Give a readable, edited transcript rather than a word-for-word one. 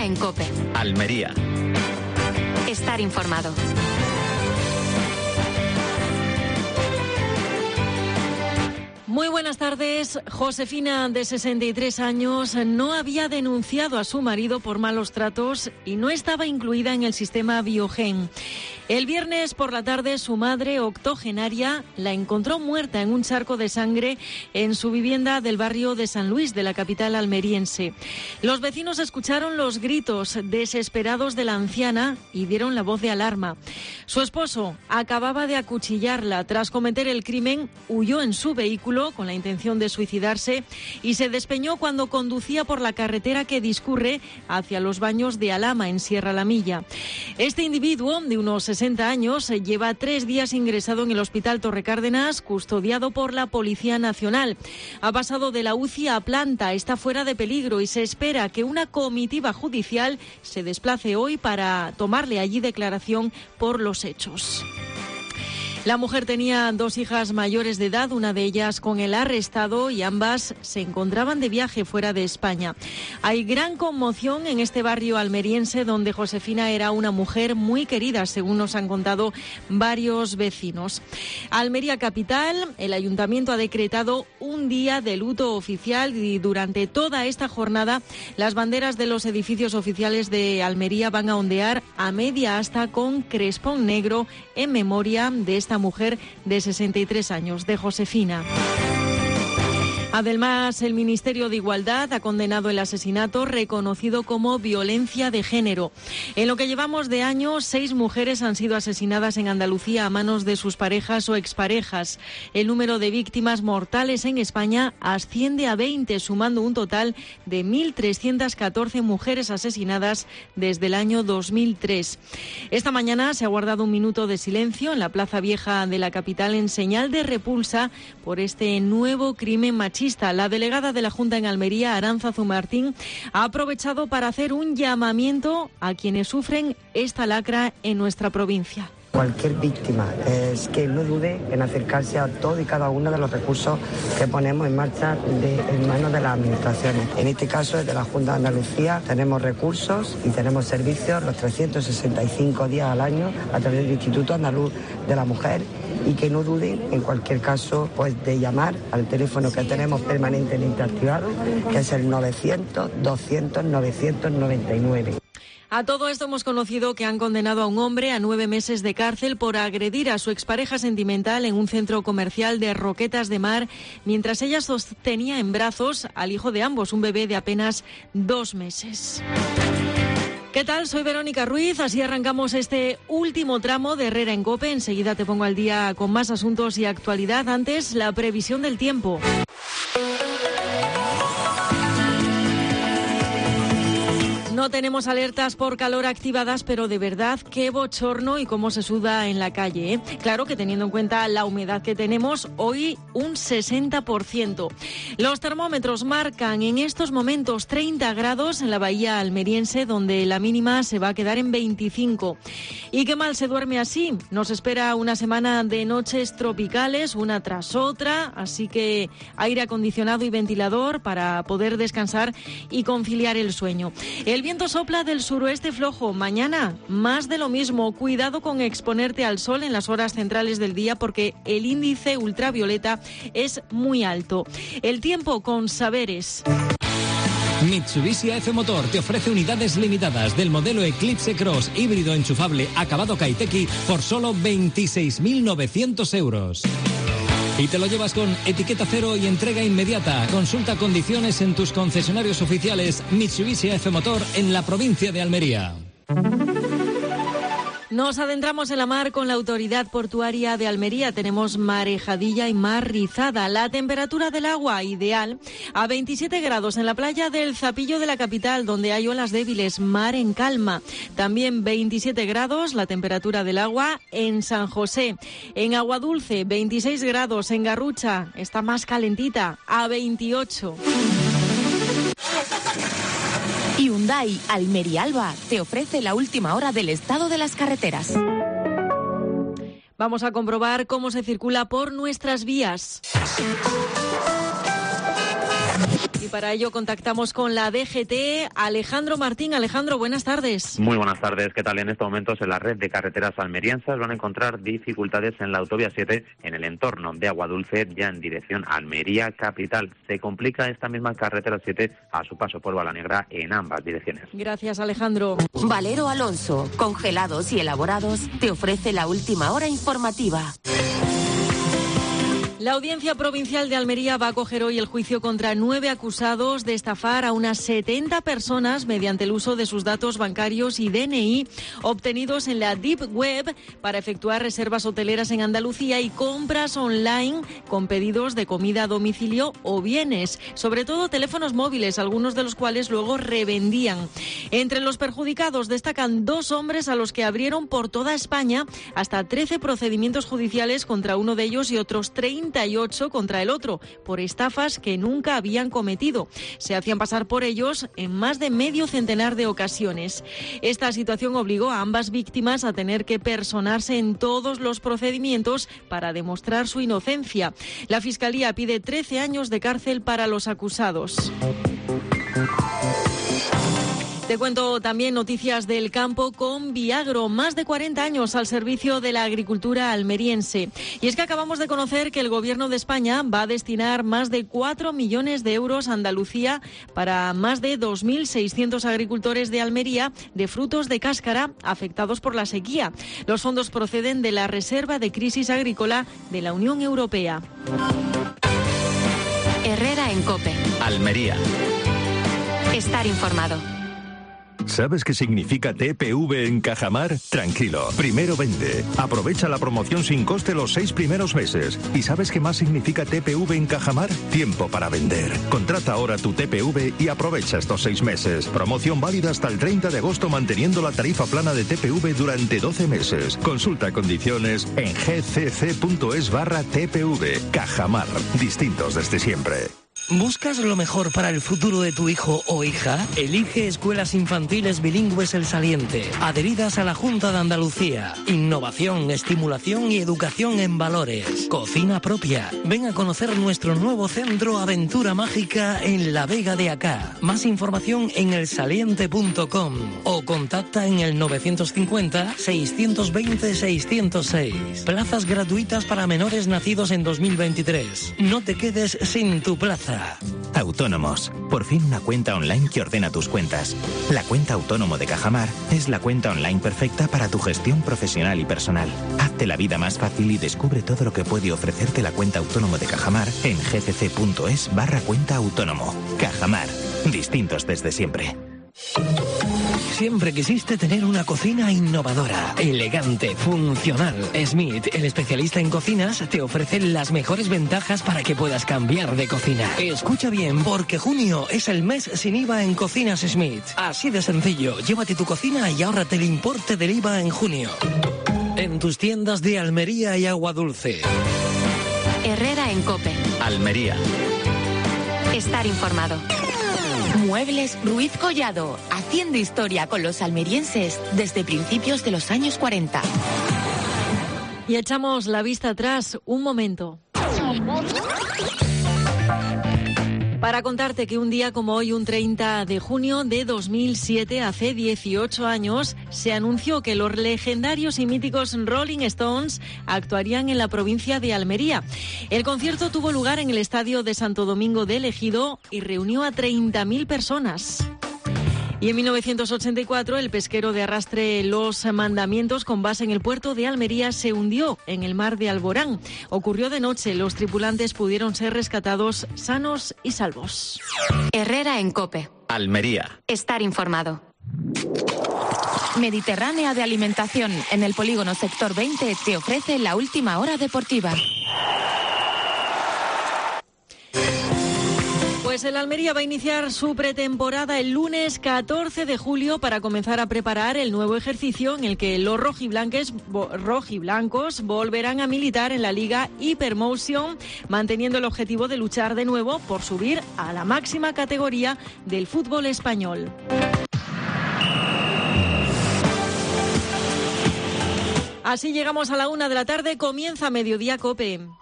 Herrera en COPE. Almería. Estar informado. Muy buenas tardes. Josefina, de 63 años, no había denunciado a su marido por malos tratos y no estaba incluida en el sistema Biogen. El viernes por la tarde, su madre, octogenaria, la encontró muerta en un charco de sangre en su vivienda del barrio de San Luis, de la capital almeriense. Los vecinos escucharon los gritos desesperados de la anciana y dieron la voz de alarma. Su esposo acababa de acuchillarla. Tras cometer el crimen, huyó en su vehículo con la intención de suicidarse y se despeñó cuando conducía por la carretera que discurre hacia los baños de Alhama, en Sierra La Milla. Este individuo, de unos 60 años, lleva 3 días ingresado en el Hospital Torrecárdenas, custodiado por la Policía Nacional. Ha pasado de la UCI a planta, está fuera de peligro y se espera que una comitiva judicial se desplace hoy para tomarle allí declaración por los hechos. La mujer tenía 2 hijas mayores de edad, una de ellas con el arrestado, y ambas se encontraban de viaje fuera de España. Hay gran conmoción en este barrio almeriense donde Josefina era una mujer muy querida, según nos han contado varios vecinos. Almería capital, el ayuntamiento ha decretado un día de luto oficial y durante toda esta jornada las banderas de los edificios oficiales de Almería van a ondear a media asta con crespón negro en memoria de esta mujer de 63 años, de Josefina. Además, el Ministerio de Igualdad ha condenado el asesinato reconocido como violencia de género. En lo que llevamos de año, 6 mujeres han sido asesinadas en Andalucía a manos de sus parejas o exparejas. El número de víctimas mortales en España asciende a 20, sumando un total de 1.314 mujeres asesinadas desde el año 2003. Esta mañana se ha guardado un minuto de silencio en la Plaza Vieja de la capital en señal de repulsa por este nuevo crimen machista. La delegada de la Junta en Almería, Arantzazu Martín, ha aprovechado para hacer un llamamiento a quienes sufren esta lacra en nuestra provincia. Cualquier víctima es que no dude en acercarse a todo y cada uno de los recursos que ponemos en marcha en manos de las administraciones. En este caso, desde la Junta de Andalucía, tenemos recursos y tenemos servicios los 365 días al año a través del Instituto Andaluz de la Mujer, y que no duden en cualquier caso de llamar al teléfono que tenemos permanentemente activado, que es el 900-200-999. A todo esto hemos conocido que han condenado a un hombre a 9 meses de cárcel por agredir a su expareja sentimental en un centro comercial de Roquetas de Mar, mientras ella sostenía en brazos al hijo de ambos, un bebé de apenas 2 meses. ¿Qué tal? Soy Verónica Ruiz, así arrancamos este último tramo de Herrera en COPE. Enseguida te pongo al día con más asuntos y actualidad. Antes, la previsión del tiempo. No tenemos alertas por calor activadas, pero de verdad qué bochorno y cómo se suda en la calle, ¿eh? Claro que teniendo en cuenta la humedad que tenemos, hoy un 60%. Los termómetros marcan en estos momentos 30 grados en la bahía almeriense, donde la mínima se va a quedar en 25. Y qué mal se duerme así. Nos espera una semana de noches tropicales, una tras otra, así que aire acondicionado y ventilador para poder descansar y conciliar el sueño. El viento sopla del suroeste flojo. Mañana, más de lo mismo. Cuidado con exponerte al sol en las horas centrales del día porque el índice ultravioleta es muy alto. El tiempo con Saberes. Mitsubishi AF Motor te ofrece unidades limitadas del modelo Eclipse Cross híbrido enchufable acabado Kaiteki por solo 26.900 euros. Y te lo llevas con etiqueta cero y entrega inmediata. Consulta condiciones en tus concesionarios oficiales Mitsubishi AF Motor en la provincia de Almería. Nos adentramos en la mar con la Autoridad Portuaria de Almería. Tenemos marejadilla y mar rizada. La temperatura del agua ideal a 27 grados en la playa del Zapillo de la capital, donde hay olas débiles, mar en calma. También 27 grados la temperatura del agua en San José. En Aguadulce, 26 grados. En Garrucha está más calentita, a 28. Hyundai Almería Alba te ofrece la última hora del estado de las carreteras. Vamos a comprobar cómo se circula por nuestras vías. Y para ello contactamos con la DGT. Alejandro Martín. Alejandro, buenas tardes. Muy buenas tardes. ¿Qué tal? En estos momentos en la red de carreteras almerienses van a encontrar dificultades en la autovía 7 en el entorno de Aguadulce, ya en dirección a Almería capital. Se complica esta misma carretera 7 a su paso por Balanegra en ambas direcciones. Gracias, Alejandro. Valero Alonso, congelados y elaborados, te ofrece la última hora informativa. La Audiencia Provincial de Almería va a acoger hoy el juicio contra 9 acusados de estafar a unas 70 personas mediante el uso de sus datos bancarios y DNI obtenidos en la Deep Web para efectuar reservas hoteleras en Andalucía y compras online con pedidos de comida a domicilio o bienes, sobre todo teléfonos móviles, algunos de los cuales luego revendían. Entre los perjudicados destacan 2 hombres a los que abrieron por toda España hasta 13 procedimientos judiciales contra uno de ellos y otros 38 contra el otro, por estafas que nunca habían cometido. Se hacían pasar por ellos en más de medio centenar de ocasiones. Esta situación obligó a ambas víctimas a tener que personarse en todos los procedimientos para demostrar su inocencia. La Fiscalía pide 13 años de cárcel para los acusados. Te cuento también noticias del campo con Viagro, más de 40 años al servicio de la agricultura almeriense. Y es que acabamos de conocer que el Gobierno de España va a destinar más de 4 millones de euros a Andalucía para más de 2.600 agricultores de Almería de frutos de cáscara afectados por la sequía. Los fondos proceden de la Reserva de Crisis Agrícola de la Unión Europea. Herrera en COPE. Almería. Estar informado. ¿Sabes qué significa TPV en Cajamar? Tranquilo, primero vende. Aprovecha la promoción sin coste los 6 primeros meses. ¿Y sabes qué más significa TPV en Cajamar? Tiempo para vender. Contrata ahora tu TPV y aprovecha estos 6 meses. Promoción válida hasta el 30 de agosto manteniendo la tarifa plana de TPV durante 12 meses. Consulta condiciones en gcc.es/TPV. Cajamar, distintos desde siempre. ¿Buscas lo mejor para el futuro de tu hijo o hija? Elige Escuelas Infantiles Bilingües El Saliente, adheridas a la Junta de Andalucía. Innovación, estimulación y educación en valores. Cocina propia. Ven a conocer nuestro nuevo centro Aventura Mágica en La Vega de Acá. Más información en elsaliente.com o contacta en el 950-620-606. Plazas gratuitas para menores nacidos en 2023. No te quedes sin tu plaza. Autónomos. Por fin una cuenta online que ordena tus cuentas. La cuenta Autónomo de Cajamar es la cuenta online perfecta para tu gestión profesional y personal. Hazte la vida más fácil y descubre todo lo que puede ofrecerte la cuenta Autónomo de Cajamar en gcc.es/cuenta autónomo. Cajamar. Distintos desde siempre. Siempre quisiste tener una cocina innovadora, elegante, funcional. Smith, el especialista en cocinas, te ofrece las mejores ventajas para que puedas cambiar de cocina. Escucha bien, porque junio es el mes sin IVA en Cocinas Smith. Así de sencillo, llévate tu cocina y ahórrate el importe del IVA en junio. En tus tiendas de Almería y Aguadulce. Herrera en COPE. Almería. Estar informado. Muebles Ruiz Collado, haciendo historia con los almerienses desde principios de los años 40. Y echamos la vista atrás un momento. Para contarte que un día como hoy, un 30 de junio de 2007, hace 18 años, se anunció que los legendarios y míticos Rolling Stones actuarían en la provincia de Almería. El concierto tuvo lugar en el estadio de Santo Domingo de El Ejido y reunió a 30.000 personas. Y en 1984, el pesquero de arrastre Los Mandamientos, con base en el puerto de Almería, se hundió en el mar de Alborán. Ocurrió de noche. Los tripulantes pudieron ser rescatados sanos y salvos. Herrera en COPE. Almería. Estar informado. Mediterránea de Alimentación, en el polígono Sector 20, te ofrece la última hora deportiva. Pues el Almería va a iniciar su pretemporada el lunes 14 de julio para comenzar a preparar el nuevo ejercicio en el que los rojiblancos volverán a militar en la Liga Hypermotion, manteniendo el objetivo de luchar de nuevo por subir a la máxima categoría del fútbol español. Así llegamos a la 1 de la tarde, comienza Mediodía COPE.